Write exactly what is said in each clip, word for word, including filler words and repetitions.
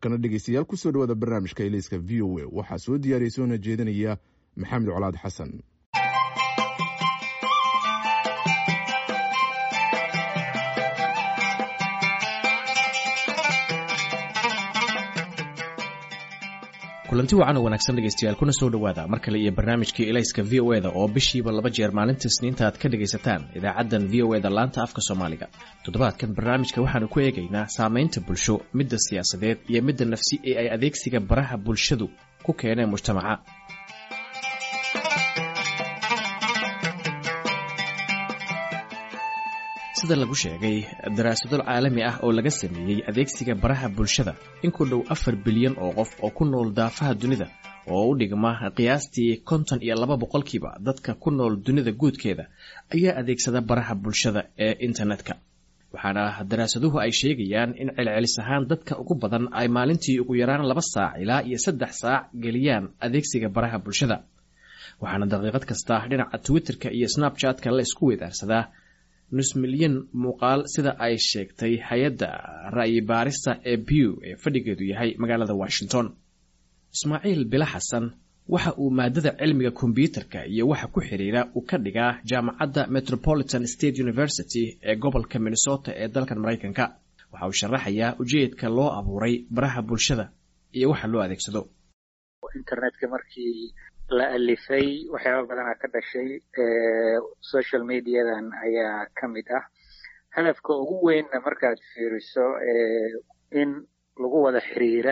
markana dhegeystayaal ku soo dhawaada barnaamijka Ilayska V O A waxaa soo diyaariyay soo jeedinaya Maxamed Colaad Xasan. kulanti wacan oo wanaagsan dhegeystayaal kuna soo dhawaada mar kale iyo barnaamijkii Ilayska V O A da oo bishiiba laba jeer maalinta Isniinta aad ka dhageysataan idaacadan V O A da laanta afka Soomaaliga. Toddobaadkan barnaamijka waxaanu ku eegaynaa saameynta bulsho, midda siyaasadeed iyo midda nafsi ee ay adeegsiga baraha bulshadu ku keeneen mujtamaca. sida lagu sheegay daraasado caalami ah oo laga sameeyay adeegsiga baraha bulshada in ku dhow afar bilyan oo qof oo ku nool daafaha dunida oo u dhigma qiyaastii konton iyo laba boqolkiiba dadka ku nool dunida guudkeeda ayaa adeegsada baraha bulshada ee internetka. waxaana daraasaduhu ay sheegayaan in celcelis ahaan dadka ugu badan ay maalintii ugu yaraan laba saac ilaa iyo saddex saac geliyaan adeegsiga baraha bulshada. waxaana daqiiqad kasta dhinaca Twitterka iyo Snapchatka la isku weedaarsadaa nus milyan muuqaal sida ay sheegtay hay'adda ra'yi baarista ee Pew ee fadhigeedu yahay magaalada Washington. Ismaaciil Bila Xasan waxa uu maadada cilmiga kombiyuutarka iyo waxa ku xiriira uu ka dhigaa jaamacadda Metropolitan State University ee gobolka Minnesota ee dalka Mareykanka. waxa uu sharaxayaa ujeedka loo abuuray baraha bulshada iyo waxa loo adeegsado. internetka markii la alifay waxyaabo badan ka dhashay ee social mediadan ayaa kamid ah. hadafka ugu weyn markaad fiiriso ee in lagu wada xiriira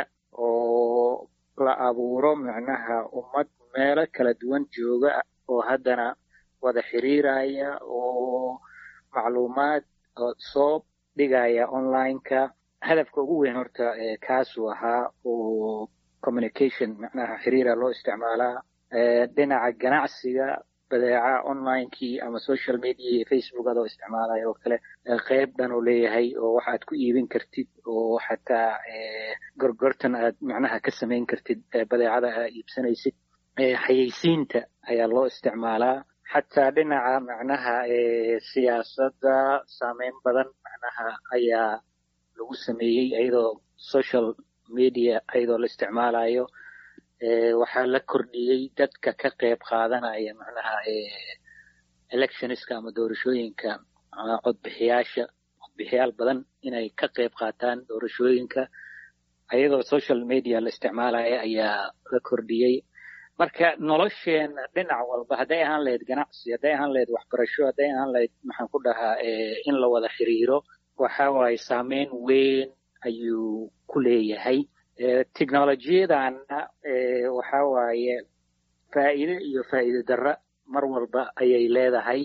oo la abuuro macnaha ummad meelo kala duwan jooga oo haddana wada xiriiraya oo macluumaad soo dhigaya online-ka. hadafka ugu weyn horta ee kaas ahaa oo communication macnaha xiriira loo isticmaalaa dhinaca ganacsiga badeeca online-kii ama social media iyo Facebook adoo isticmaalayo oo kale qayb dhan uu leeyahay oo waxaad ku iibin kartid oo xataa gorgortan aad macnaha ka samayn kartid badeecada aad iibsanaysid. xayeysiinta ayaa loo isticmaalaa xataa dhinaca macnaha siyaasadda saameyn badan macnaha ayaa lagu sameeyey iyadoo social media iyadoo la isticmaalayo. waxaa la kordhiyey dadka ka qayb qaadanaya macnaha electionska ama doorashooyinka codbixiyaasha codbixiyaal badan inay ka qayb qaataan doorashooyinka iyadoo social media la isticmaalaya ayaa la kordhiyey. marka nolosheena dhinac walba hadday ahaan lahayd ganacsi, hadday ahaan lahayd waxbarasho, hadday ahaan lahayd maxaan ku dhahaa in la wada xiriiro, waxa waaye saameyn weyn ayuu ku leeyahay. technology-dana waxa waaye faa'iido iyo faa'iido darro mar walba ayay leedahay.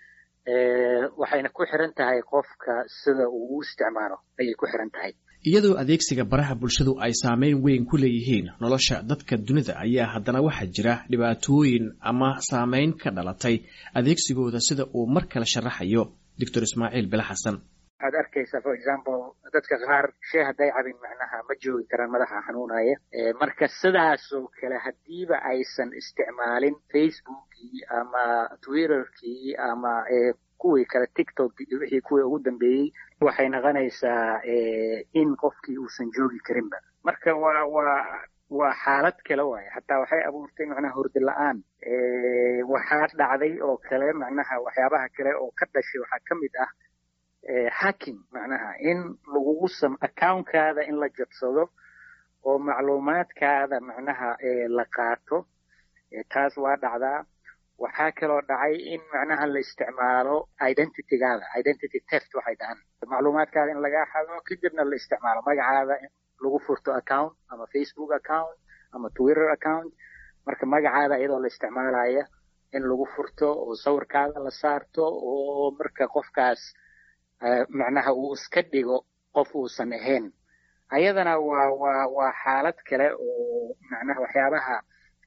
waxayna ku xiran tahay qofka sida uu u isticmaalo ayay ku xiran tahay. iyadoo adeegsiga baraha bulshadu ay saameyn weyn ku leeyihiin nolosha dadka dunida ayaa haddana waxaa jira dhibaatooyin ama saameyn ka dhalatay adeegsigooda sida uu mar kale sharaxayo Doctor Ismaaciil Bila Xasan. waxaad arkaysaa for example dadka qaar shay hadday cabin macnaha ma joogi karaan madaxa xanuunaya. marka sidaasoo kale haddiiba aysan isticmaalin facebookii ama twitterkii ama kuwii kale tiktokii iyo wixii kuwii ugu dambeeyey waxay noqonaysaa in qofkii uusan joogi karinba. marka waa waa waa xaalad kale waaye. xataa waxay abuurtay macnaha hurdo la-aan. waxaa dhacday oo kale macnaha waxyaabaha kale oo ka dhashay waxaa ka mid ah hacking macnaha in lagugu sam account-kaada in la jabsado oo macluumaadkaada macnaha la qaato. taas waa dhacdaa. waxaa kaloo dhacay in macnaha la isticmaalo identity-gaada, identity theft waxay dhahaan. macluumaadkaada in laga xado kadibna la isticmaalo magacaada in lagu furto account ama Facebook account ama Twitter account. marka magacaada iyadoo la isticmaalaya in lagu furto oo sawirkaada la saarto oo marka qofkaas macnaha uu iska dhigo qof uusan ahayn. ayadana waa waa waa xaalad kale oo macnaha waxyaabaha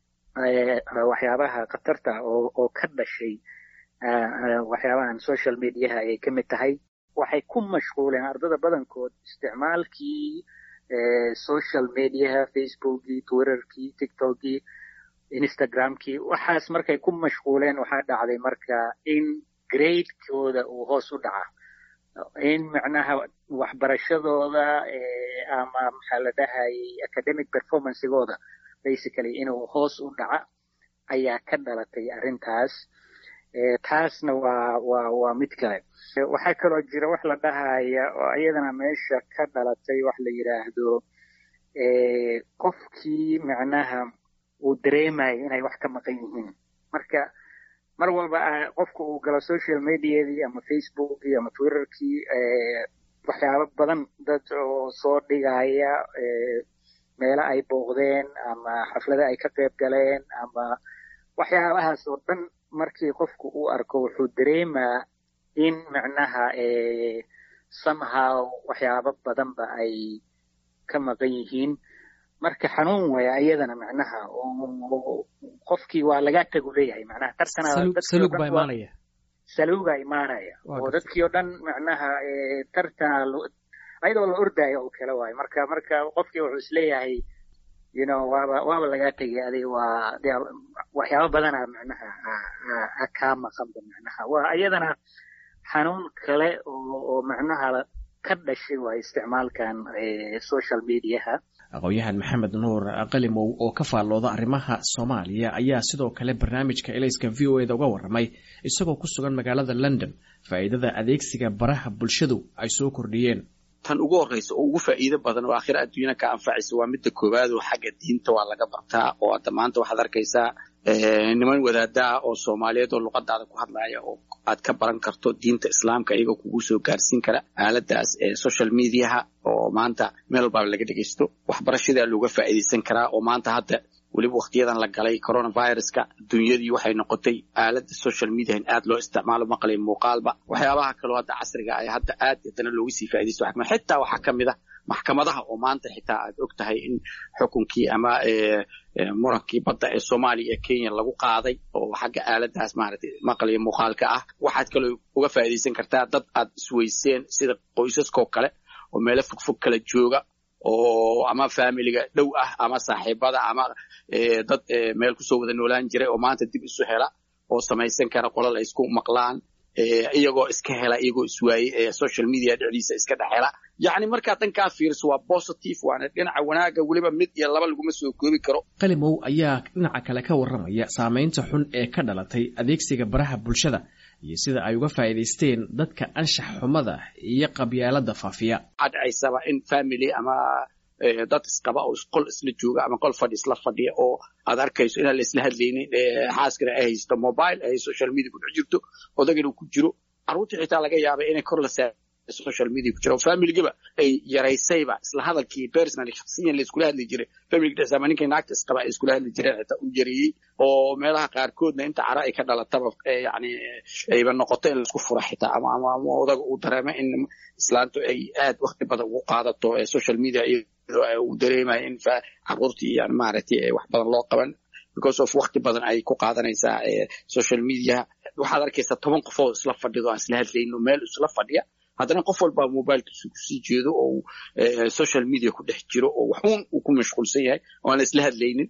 waxyaabaha khatarta oo oo ka dhashay waxyaabahan social media ay ka mid tahay. waxay ku mashquuleen ardada badankood isticmaalkii social media, Facebookii, Twitterkii, TikTokii, Instagramkii. waxaas markay ku mashquuleen waxaa dhacday marka in grade-kooda uu hoos u dhaca. in macnaha waxbarashadooda ama maxaa la dhahay academic performancegooda basically inuu hoos u dhaca ayaa ka dhalatay arrintaas. taasna waa waa waa mid kale. waxaa kaloo jira wax la dhahaya oo iyadana meesha ka dhalatay wax la yidhaahdo qofkii macnaha uu dareemayo inay wax ka maqan yihiin. marka mar walba qofka uu galo social mediadii ama facebookii ama twitterkii waxyaabo badan dad oo soo dhigaya meelo ay booqdeen ama xaflado ay ka qayb galeen ama waxyaabahaas oo dhan markii qofku uu arko wuxuu dareemaa in macnaha somehow waxyaabo badanba ay ka maqan yihiin. marka xanuun waya iyadana macnaha oo qofkii waa laga tagu leeyahay macnaha tartana saluug baa imaanaya saluuga imaanaya oo dadkii oo dhan macnaha tartana ayadoo la ordayo oo kale waay. marka marka qofkii wuxuu isleeyahay you know waaba waaba laga tagay aday waa waxyaabo badana macnaha ka maqanba macnaha waa iyadana xanuun kale oo macnaha ka dhashay waa isticmaalkan social mediaha. aqoonyahan maxamed nuur qalimow oo ka faallooda arrimaha Soomaaliya ayaa sidoo kale barnaamijka Elayska V O A da uga warramay isagoo ku sugan magaalada London faa'iidada adeegsiga baraha bulshadu ay soo kordhiyeen. tan ugu horeysa oo ugu faa'iido badan oo aakhira adduunyada ka anfacaysa waa midda koowaad oo xagga diinta waa laga bartaa oo hadda maanta waxaad arkaysaa niman wadaadaha oo Soomaaliyeed oo luqadaada ku hadlaya oo aad ka baran karto diinta islaamka iyagoo kugu soo gaarsiin kara aaladaas ee social mediaha oo maanta meel walba laga dhageysto. waxbarashada looga faa'iideysan karaa oo maanta hadda waliba waqtiyadan la galay coronaviruska dunyadii waxay noqotay aalada social media in aad loo isticmaalo maqal iyo muuqaalba. waxyaabaha kale oo hadda casriga ah hadda aad hadana loogu sii faa'iideysto waxaa xitaa waxaa kamid ah maxkamadaha oo maanta xitaa aad og tahay in xukunkii ama murankii badda ee Soomaaliya ee Kenya lagu qaaday oo xagga aaladaas maaragtay maqal iyo muuqaalka ah. waxaad kale uga faa'iideysan kartaa dad aad isweyseen sida qoysaskoo kale oo meelo fogfog kala jooga oo ama familiga dhow ah ama saaxiibada ama dad meel ku soo wada noolaan jiray oo maanta dib isu hela oo samaysan kara qolal ay isku maqlaan iyagoo iska hela iyagoo iswaayay social media dhexdiisa iska dhaxela. yacni markaa dhankaa fiiriso waa positive waana dhinaca wanaaga weliba mid iyo laba laguma soo koobi karo. qalimow ayaa dhinaca kale ka warramaya saamaynta xun ee ka dhalatay adeegsiga baraha bulshada iyo sida ay uga faa'iideysteen dadka anshax xumada iyo qabyaalada faafiya. cadcaysaba in family ama dad isqaba oo qol isla jooga ama qol fadhi isla fadhiya oo aad arkayso inaan la isla hadlaynin xaaskana ay haysto mobile ay social media ku jirto odagana ku jiro carruurta xitaa laga yaabay inay kor la saar social media ku jiro family-gaba ay yaraysayba isla hadalkii personally shakhsiyan la isku hadli jiray family-ga zamaninka naagta isqaba ay isku hadli jireen xitaa u jariyay oo meelaha qaar koodna inta cara ay ka dhalataba yaani ayba noqoto in la isku furo xitaa ama ama odaga uu dareemo in islaantu ay aad waqti badan ugu qaadato social media uu dareemayo in carruurtii yani maaragtay wax badan loo qaban because of waqti badan ay ku qaadanaysaa social media. waxaad arkaysaa toban qof oo isla fadhido aan isla hadlayno meel isla fadhiya haddana qof walba mobilkiisu kusii jeedo oo social media ku dhex jiro oo waxuun uu ku mashquulsan yahay oo aan isla hadlaynin.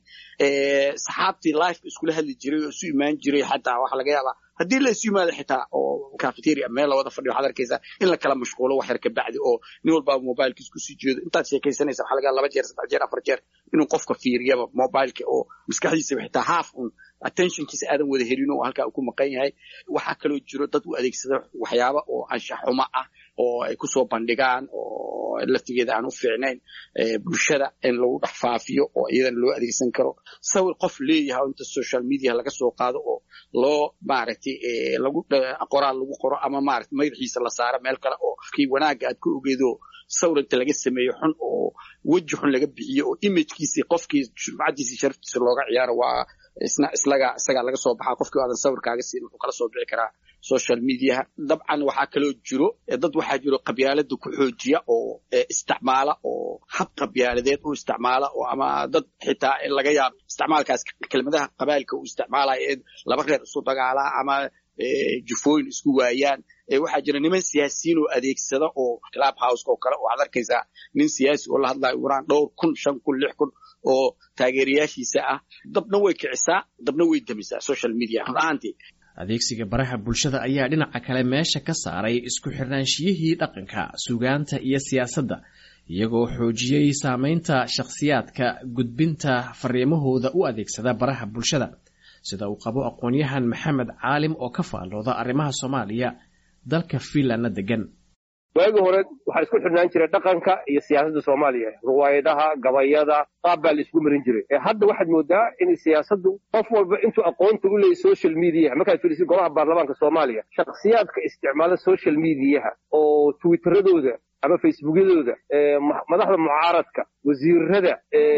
saxaabtii life iskula hadli jiray oo isu imaan jiray xataa waxa laga yaabaa haddii la isu yimaado xitaa oo cafeteria meel la wada fadhiyo waxaad arkaysaa in la kala mashquulo wax yar ka bacdi oo nin walba mobilkiisu kusii jeedo intaad sheekaysanaysa waxa laga yaabaa laba jeer saddex jeer afar jeer inuu qofka fiiriyaba mobilka oo maskaxdiisa xitaa half un attentionkiisa aadan wada helin oo halkaa uu ku maqan yahay. waxaa kaloo jiro dad u adeegsada waxyaaba oo anshax xumo ah oo ay ku soo bandhigaan oo laftigeeda aan u fiicnayn bulshada in lagu dhex faafiyo oo iyadana loo adeegsan karo. sawir qof leeyahay inta social media laga soo qaado oo loo maaragtay lagu qoraal lagu qoro ama maaragtay madaxiisa la saaro meel kale oo kii wanaaga aad ku ogeedo sawirta laga sameeyo xun oo waji xun laga bixiyo oo imagekiisii qofkii sumcadiisii sharaftiisa looga ciyaaro waa isna islaga isaga laga soo baxaa qofkii aadan sawirkaaga siin wuxuu kala soo bixi karaa social media. dabcan waxaa kaloo jiro dad waxaa jiro qabyaalada ku xoojiya oo isticmaala oo hab qabyaaladeed u isticmaala oo ama dad xitaa laga yaabo isticmaalkaas kelmadaha qabailka uu isticmaalayo ee laba reer isu dagaalaa ama jufooyin isku waayaan. waxaa jira niman siyaasiyiin oo adeegsada oo club house oo kale oo aad arkaysaa nin siyaasi oo la hadlayo uraan dhowr kun shan kun lix kun oo taageerayaashiisa ah dabna way kicisaa dabna way damisaa social media runtii. adeegsiga baraha bulshada ayaa dhinaca kale meesha ka saaray isku xirnaanshiyihii dhaqanka suugaanta iyo siyaasadda iyagoo xoojiyey saamaynta shakhsiyaadka gudbinta fariimahooda u adeegsada baraha bulshada sida uu qabo aqoon-yahan maxamed caalim oo ka faallooda arrimaha soomaaliya dalka Finlandna degan. waagi hore waxaa isku xirnaan jiray dhaqanka iyo siyaasadda Soomaaliya ruwaayadaha gabayada qaab baa la isku marin jiray ee hadda waxaad moodaa in siyaasaddu qof walba intuu aqoonta u leeyahay social media markaad fiirisid golaha baarlamaanka Soomaaliya shakhsiyaadka isticmaala social media oo twitteradooda ama facebookyadooda madaxda mucaaradka wasiirada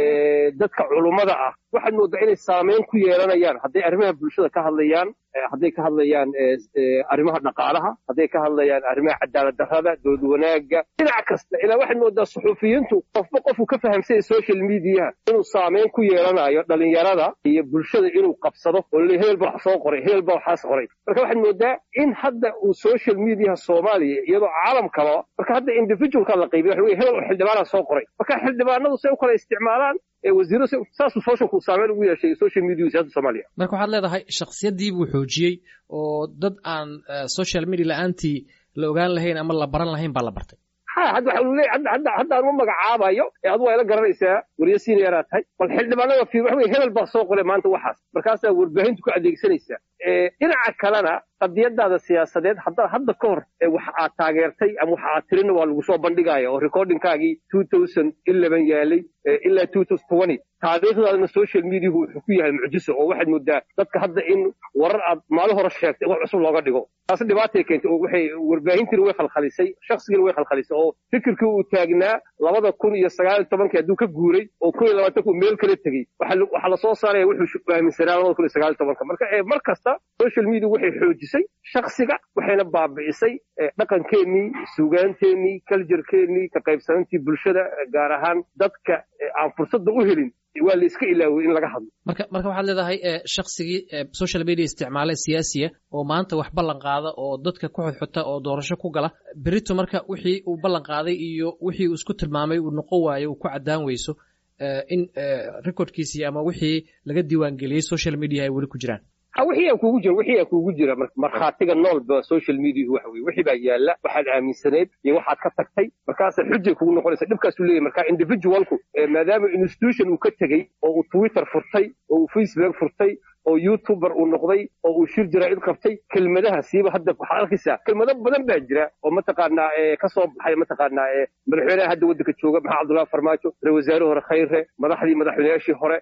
dadka culumada ah waxaad moodaa inay saameyn ku yeelanayaan hadday arrimaha bulshada ka hadlayaan hadday ka hadlayaan arrimaha dhaqaalaha hadday ka hadlayaan arrimaha cadaalad darrada dood wanaagga dhinac kasta ilaa waxaad moodaa suxufiyiintu qofba qofku ka fahamsanya social media inuu saameyn ku yeelanayo dhalinyarada iyo bulshada inuu qabsado oo leeyahay hebel baa wax soo qoray hebel baa waxaas qoray marka waxaad moodaa in hadda uu social media Soomaaliya iyadoo caalamkaba marka hadda individualka la qaybiyo waxa weeye hebel oo xildhibaana soo qoray marka xildhibaanadu say u kala isticmaalaan ee wasiirro saas u social ku saameyn ugu yeeshay social media siyaasadda Soomaaliya marka waxaad leedahay shakhsiyadii buu xoojiyey oo dad aan social media la'aantii la ogaan lahayn ama la baran lahayn baa la bartay ha hadda waxa uu leeyahay hadda hadda aan u magacaabayo ee aad waa ila garanaysaa wariye senior aad tahay bal xildhibaanada fiir waxa weeye hebel baa soo qoray maanta waxaas markaas aad warbaahintu ku adeegsanaysaa ee dhinaca kalena qadiyadaada siyaasadeed hadda hadda ka hor wax aad taageertay ama wax aad tirina waa lagu soo bandhigayo oo recordingkaagii two thousand eleven yaalay ilaa two thousand twenty taariikhdaadana social media wuxuu ku yahay mucjiso oo waxaad moodaa dadka hadda in warar aad maalin hore sheegtay wax cusub looga dhigo taas dhibaatay keentay oo waxay warbaahintii way khalkhalisay shakhsiga way khalkhalisay oo fikirkii uu taagnaa labada kun iyo sagaal iyo toban hadduu ka guuray oo kun iyo labaatan ku meel kala tegey waxa waxa la soo saaray wuxuu aaminsanaa labada kun iyo sagaal iyo toban marka ee mar kasta social media waxay xoojisay shakhsiga waxayna baabi'isay dhaqankeennii suugaanteennii culture-keennii ka qaybsanantii bulshada gaar ahaan dadka aan fursadda u helin waa la iska ilaaway in laga hadlo marka marka waxaad leedahay shakhsigii social media isticmaalay siyaasiya oo maanta wax ballan qaada oo dadka ku xodxota oo doorasho ku gala berito marka wixii uu ballan qaaday iyo wixii uu isku tilmaamay uu noqon waayo uu ku cadaan weyso in recordkiisii ama wixii laga diiwaan geliyey social media ay weli ku jiraan ha wixii kuugu jira wixii kuugu jira markhaatiga nool ba social media waxa weeye wixii baa yaala waxaad aaminsaneed iyo waxaad ka tagtay markaas xujja kugu noqonaysa dhibkaas uu leeyahay marka individualku maadaama institution uu ka tagay oo uu Twitter furtay oo uu Facebook furtay oo YouTuber uu noqday oo uu shir jira id qabtay kelmadaha siiba hadda waxa arkaysa kelmado badan baa jira oo mataqaana ee ka soo baxay mataqaana ee madaxweynaha hadda waddanka jooga maxaa Cabdullaahi Farmaajo ra wasaare hore khayre madaxdii madaxweynayaashii hore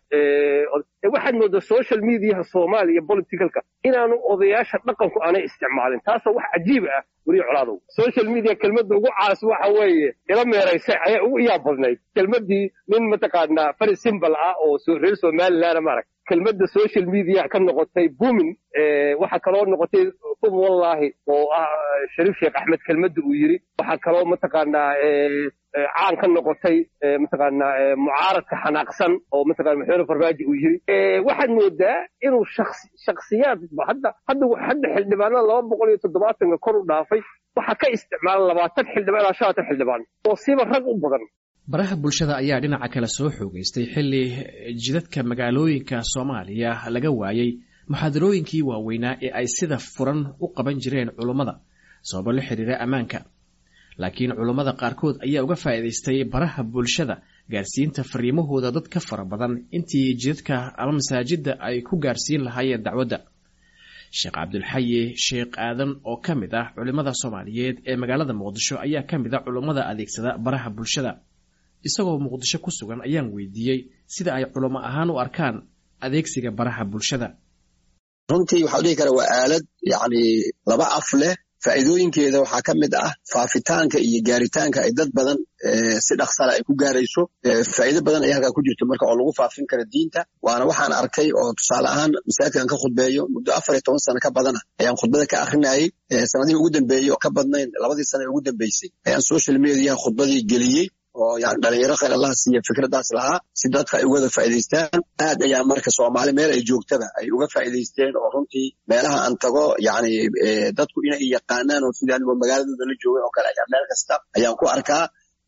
ee waxaad moodaa social media Soomaaliya politicalka inaanu odayaasha dhaqanku aanay isticmaalin taas wax cajiib ah wariye colaado social media kelmadda ugu caas waxa weeye ila meeraysay ayaa ugu yaab badnayd kelmadii nin mataqaana fari symbol ah oo reer Soomaaliland marag kelmadda social media ka noqotay booming ee waxa kale oo noqotay qub wallahi oo Shariif Sheekh Axmed kelmadda uu yiri waxa kale oo mataqaana ee caan ka noqotay mataqaana mucaaradka xanaaqsan oo mataqaana madaxweyne Farmaajo uu yiri ee waxaad moodaa inuu shakhsi shakhsiyaad hadda hadda hadda xildhibaanada laba boqol iyo toddobaatan kor u dhaafay waxa ka isticmaal labaatan xildhibaan ilaa shan xildhibaan oo siiba rag u badan baraha bulshada ayaa dhinaca kale soo xoogaystay xilli jidadka magaalooyinka Soomaaliya laga waayay muxaadarooyinkii waaweynaa ee ay sida furan u qaban jireen culimada sabab la xiriira ammaanka laakiin culimada qaarkood ayaa uga faa'iideystay baraha bulshada gaarsiinta fariimahooda dad ka fara badan intii jidadka ama masaajidda ay ku gaarsiin lahaayeen dacwadda Sheekh Cabdulxayi Sheekh Aadan oo ka mid ah culimada Soomaaliyeed ee magaalada Muqdisho ayaa ka mid ah culimada adeegsada baraha bulshada isagoo Muqdisho ku sugan ayaan weydiiyey sida ay culimo ahaan u arkaan adeegsiga baraha bulshada runtii waxa dhihi kara waa aalad yaani laba af leh faa'iidooyinkeeda waxaa ka mid ah faafitaanka iyo gaaritaanka ay dad badan si dhaqsala ay ku gaarayso faa'iido badan ayaa halka ku jirto marka oo lagu faafin karo diinta waana waxaan arkay oo tusaale ahaan masaajidkan ka khudbeeyo muddo afar iyo toban sano ka badan ayaan khudbada ka akhrinayay sanadihii ugu dambeeyay oo ka badnayn labadii sano ee ugu dambeysay ayaan social media khudbadii geliyey oo yani dhalinyaro khayr Allah siiya fikradaas lahaa si dadka ay uga faa'iideystaan aad ayaa marka Soomaali meel ay joogtaba ay uga faa'iideysteen oo runtii meelaha aan tago yani dadku inay yaqaanaan oo sidaan magaaladooda la joogay oo kale ayaa meel kasta ayaan ku arkaa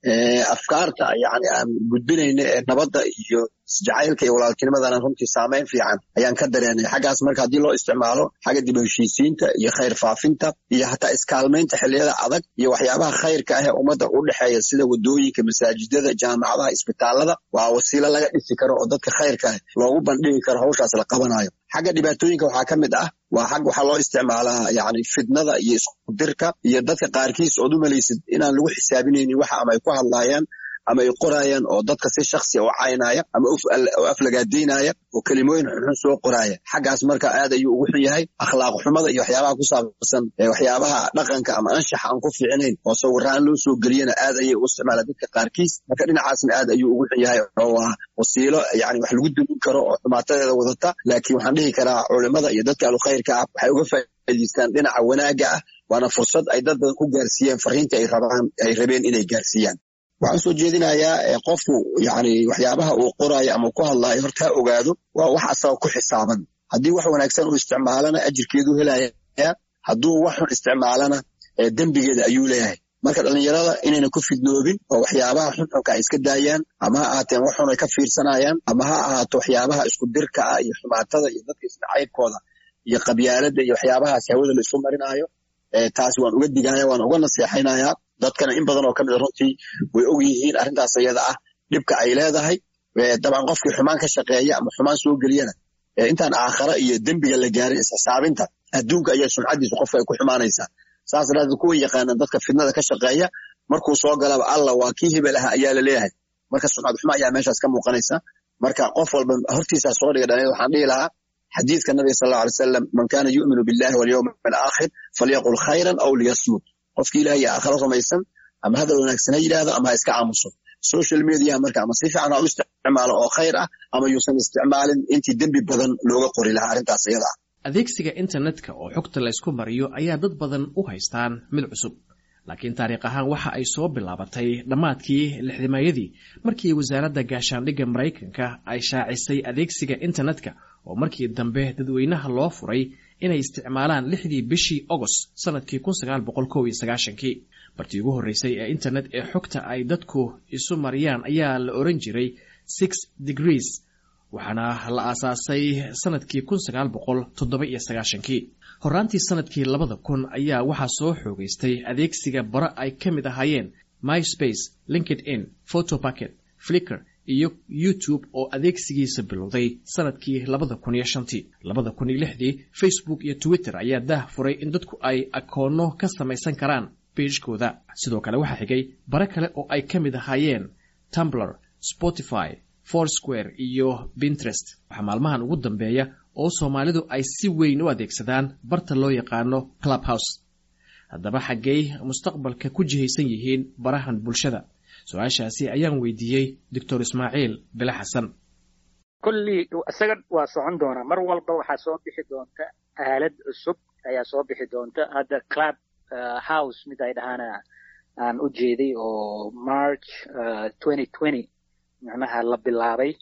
afkaarta yani aan gudbinayna ee nabadda iyo isjacaylka iyo walaaltinimadana runtii saamayn fiican ayaan ka dareenay xaggaas marka haddii loo isticmaalo xagga dib u heshiisiinta iyo khayr faafinta iyo hataa iskaalmaynta xilliyada adag iyo waxyaabaha khayrka ah ee ummadda u dhexeeya sida wadooyinka masaajidada jaamacadaha isbitaalada waa wasiilo laga dhisi karo oo dadka khayrka ah loogu bandhigi karo hawshaas la qabanayo xagga dhibaatooyinka waxaa ka mid ah waa xag waxaa loo isticmaalaa yani fidnada iyo iskudirka iyo dadka qaarkiis ood u malaysid inaan lagu xisaabinaynin waxa ama ay ku hadlaayaan ama ay qorayaan oo dadka si shakhsi u caynaya ama u aflagaadaynaya oo kelimooyin xunxun soo qoraya xaggaas marka aad ayuu ugu xun yahay akhlaaq xumada iyo waxyaabaha ku saabsan waxyaabaha dhaqanka ama anshaxa aan ku fiicnayn oo sawiraan loo soo geliyana aad ayay u isticmaalaan dadka qaarkiis marka dhinacaasna aad ayuu ugu xun yahay oo waa wasiilo yani wax lagu dumin karo oo xumaatadeeda wadata laakiin waxaan dhihi karaa culimada iyo dadka ahlu-khayrka ah waxay uga faa'iidaystaan dhinaca wanaagga ah waana fursad ay dad badan ku gaarsiiyeen fariinta ay rabaan ay rabeen inay gaarsiiyaan waxaan soo jeedinayaa qofku yani waxyaabaha uu qoraayo ama ku hadlaayo horta ha ogaado waa wax asaga ku xisaaban haddii wax wanaagsan uu isticmaalana ajirkeedu helaya hadduu wax xun isticmaalana dembigeeda ayuu leeyahay marka dhallinyarada inayna ku fidnoobin oo waxyaabaha xunxunka ay iska daayaan ama ha ahaateen wax xun ay ka fiirsanayaan ama ha ahaato waxyaabaha isku dirka ah iyo xumaatada iyo dadka isnacaybkooda iyo qabyaaladda iyo waxyaabahaas hawada la isu marinaayo taasi waan uga digaya waan uga naseexaynayaa dadkana in badan oo ka mid a runtii way og yihiin arrintaas iyada ah dhibka ay leedahay dabcan qofkii xumaan ka shaqeeya ama xumaan soo geliyana intaan aakhara iyo dembiga la gaarin isxisaabinta adduunka ayaa sumcadiisu qofka ay ku xumaanaysaa saas daraadeed kuwa yaqaanaan dadka fidnada ka shaqeeya markuu soo galaba alla waa kii hebel aha ayaa la leeyahay marka sumcad xumo ayaa meeshaas ka muuqanaysa marka qof walba hortiisaa soo dhiga dhalin waxaan dhihi lahaa xadiidka nabiga sal allahu alay wasalam man kaana yu'minu billahi walyawmi alaakhir falyaqul khayran aw liyasmut qofkii ilaah iyo aakhira rumaysan ama hadal wanaagsan ha yidhaahdo ama ha iska aamuso social media marka ama si fiican ha u isticmaalo oo khayr ah ama yuusan isticmaalin intii dembi badan looga qori lahaa arrintaas iyada ah adeegsiga internetka oo xogta laysku mariyo ayaa dad badan u haystaan mid cusub laakiin taariikh ahaan waxa ay soo bilaabatay dhammaadkii lixdimaayadii markii wasaaradda gaashaandhigga maraykanka ay shaacisay adeegsiga internetka oo markii dambe dadweynaha loo furay inay isticmaalaan lixdii bishii agost sanadkii kun sagaal boqol kow iyo sagaashankii bartii ugu horreysay ee internet ee xogta ay dadku isu mariyaan ayaa la oran jiray six degrees waxaana la aasaasay sanadkii kun sagaal boqol toddoba iyo sagaashankii horraantii sanadkii labada kun ayaa waxaa soo xoogaystay adeegsiga bara ay ka mid ahaayeen myspace linkedin photopacket flickr iyo youtube oo adeegsigiisa bilowday sanadkii labada kun iyo shantii labada kun iyo lixdii facebook iyo twitter ayaa daah furay in dadku ay akoonno ka samaysan karaan beijkooda sidoo kale waxaa xigay bare kale oo ay ka mid ahaayeen tumblr spotify foursquare iyo pinterest waxaa maalmahan ugu dambeeya oo soomaalidu ay si weyn u adeegsadaan barta loo yaqaano clubhouse haddaba xaggey mustaqbalka ku jihaysan yihiin barahan bulshada su-aashaasi ayaan weydiiyey doctor ismaaciil bile xasan kollii isaga waa socon doonaa mar walba waxaa soo bixi doonta aalad cusub ayaa soo bixi doonta hadda club house mid ay dhahaana aan u jeeday oo march twenty twenty macnaha la bilaabay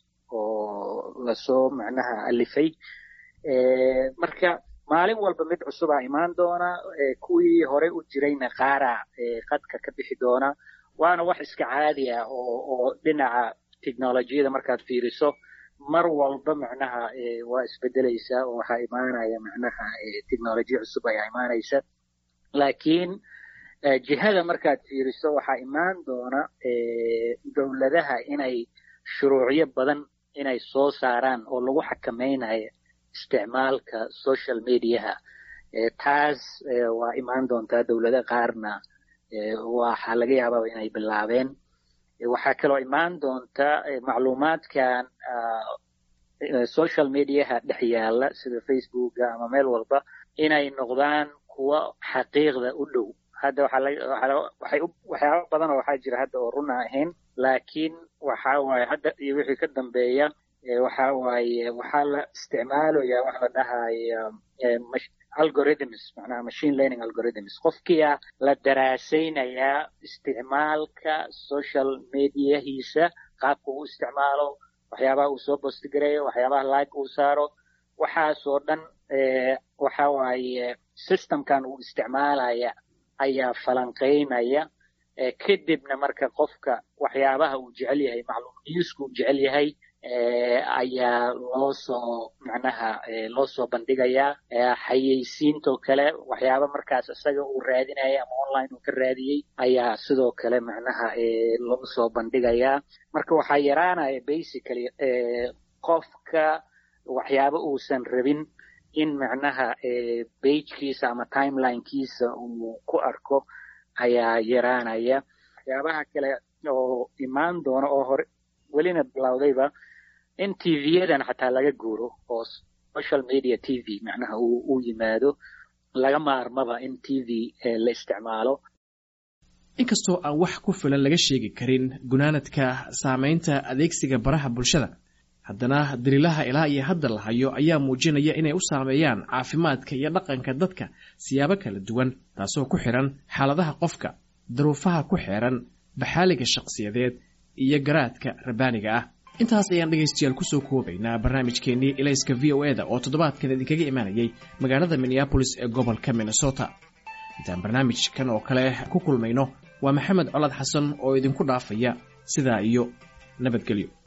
oo lasoo macnaha alifay marka maalin walba mid cusubaa imaan doona kuwii hore u jirayna qaara qadka ka bixi doona waana wax iska caadi ah oo oo dhinaca technolojiyada markaad fiiriso mar walba macnaha waa isbedelaysaa oo waxaa imaanaya macnaha technolojiya cusub ayaa imaanaysa laakiin jihada markaad fiiriso waxaa imaan doona dowladaha inay shuruucyo badan inay soo saaraan oo lagu xakamaynayo isticmaalka social mediaha taas waa imaan doontaa dowlada qaarna waxaa laga yaabaa inay bilaabeen waxaa kaloo imaan doonta macluumaadkan social mediaha dhex yaala sida facebooka ama meel walba inay noqdaan kuwa xaqiiqda u dhow hadda waxyaaba badan oo waxaa jira hadda oo runa ahayn laakiin waxa waaye hadda iyo wixii ka dambeeya waxa waaye waxaa la isticmaalaya wax la dhahayo algorithms macnaha machine learning algorithms qofkia la daraasaynayaa isticmaalka social mediahiisa qaabka uu isticmaalo waxyaabaha uu soo postgareeyo waxyaabaha like uu saaro waxaasoo dhan waxa waaye systemkan uu isticmaalaya ayaa falanqaynaya kadibna marka qofka waxyaabaha uu jecel yahay macluum newska uu jecel yahay ayaa loo soo macnaha loo soo bandhigayaa xayeysiintoo kale waxyaaba markaas isaga uu raadinaya ama online uu ka raadiyey ayaa sidoo kale macnaha loo soo bandhigayaa marka waxaa yaraanaya basically qofka waxyaaba uusan rabin in macnaha pagekiisa ama timelinekiisa uu ku arko ayaa yaraanaya waxyaabaha kale oo imaan doona oo hore welina bilowdayba in T V-yadan xataa laga guuro oo social media T V macnaha uu yimaado laga maarmaba in T V la isticmaalo inkastoo aan wax ku filan laga sheegi karin gunaanadka saamaynta adeegsiga baraha bulshada haddana daliilaha ilaa iyo hadda la hayo ayaa muujinaya inay u saameeyaan caafimaadka iyo dhaqanka dadka siyaabo kala duwan taasoo ku xiran xaaladaha qofka duruufaha ku xiran baxaaliga shakhsiyadeed iyo garaadka rabaaniga ah intaas ayaan dhegaystayaal ku soo koobaynaa barnaamijkeennii ilayska v o e-da oo toddobaadkan idinkaga imaanayay magaalada Minneapolis ee gobolka Minnesota intaan barnaamijkan oo kale ku kulmayno waa Maxamed Colad Xasan oo idinku dhaafaya sidaa iyo nabadgelyo